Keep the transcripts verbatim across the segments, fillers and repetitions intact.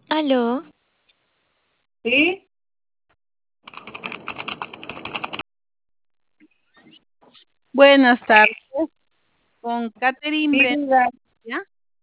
Aló, ¿Sí? Buenas tardes, con Catherine Sí, Brenner, diga. ¿ya?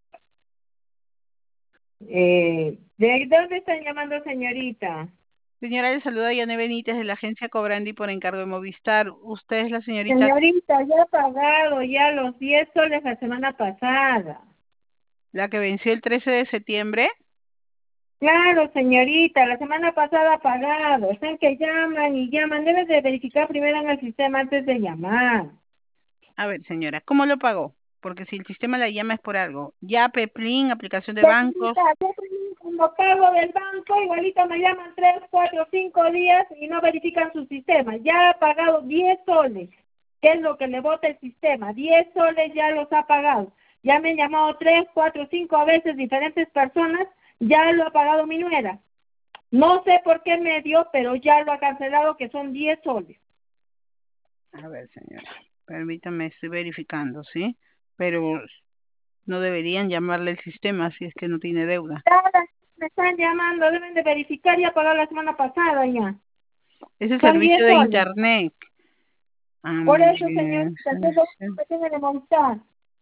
Eh, ¿de dónde están llamando, señorita? Señora, le saluda Yane Benítez de la agencia Cobrandi por encargo de Movistar. Usted es la señorita, Señorita, ya he pagado ya los diez soles la semana pasada. la que venció el trece de septiembre. Claro, señorita, la semana pasada pagado. Están que llaman y llaman. Debes de verificar primero en el sistema antes de llamar. A ver, señora, ¿cómo lo pagó? Porque si el sistema la llama es por algo. Yape, Plin, aplicación de bancos. Señorita, yo cuando pago del banco, igualito me llaman tres, cuatro, cinco días y no verifican su sistema. Ya ha pagado diez soles, que es lo que le bota el sistema. Diez soles ya los ha pagado. Ya me han llamado tres, cuatro, cinco veces diferentes personas, ya lo ha pagado mi nuera. No sé por qué me dio, pero ya lo ha cancelado, que son diez soles. A ver, señora, permítame, estoy verificando, ¿sí? Pero no deberían llamarle el sistema si es que no tiene deuda. Ahora me están llamando, deben de verificar, ya pagado la semana pasada ya. Es el Son servicio diez de soles. internet. A Por eso, ver, señorita, eso es lo que tiene que montar.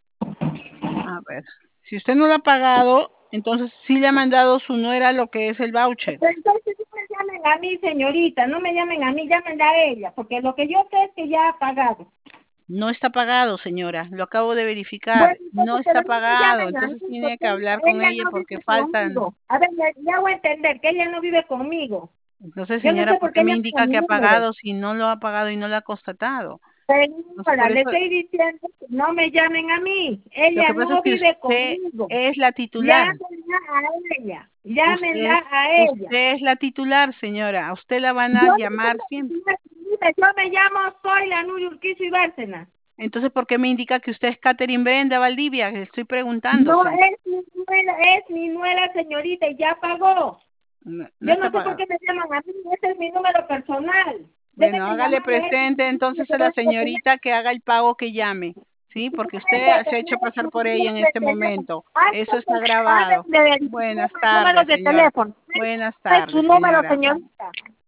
a ver, si usted no lo ha pagado, entonces sí le ha mandado su nuera lo que es el voucher. Pero entonces no me llamen a mí, señorita, no me llamen a mí, llámenle a ella, porque lo que yo sé es que ya ha pagado. No está pagado, señora, lo acabo de verificar, Bueno, no entonces, pero está no me pagado, llamen a entonces mí, tiene porque que hablar con ella ella no porque vive faltan. conmigo. A ver, ya, ya voy a entender que ella no vive conmigo. Entonces, Yo no señora, sé ¿por por qué qué me ella indica tiene que mi ha número. pagado si no lo ha pagado y no lo ha constatado? Entonces, Señora, por le eso, estoy diciendo que no me llamen a mí. lo Ella que pasa es no que vive usted conmigo. es la titular, Llámenla a ella. usted, Llámenla a ella. usted es la titular, señora, a usted la van Yo a no llamar siempre. soy la señorita, yo me llamo, soy la Nuri Urquizo y Bárcena. Entonces, ¿por qué me indica que usted es Catherine Brenda Valdivia? Le estoy preguntando, No señora. es mi nuera, es mi nuera, señorita, y ya pagó. No, no Yo está no sé por pagado. qué me llaman a mí, ese es mi número personal. Bueno, Deben de hágale llamarle a ella. presente entonces a la señorita que haga el pago que llame, ¿sí? Porque usted Deben de se ha hecho tener pasar su por ella número en de este teléfono. momento. Eso Antes está de, grabado. háganme verificar Buenas números tardes, de señora. teléfono. Buenas Es su tardes, número, señora. señorita.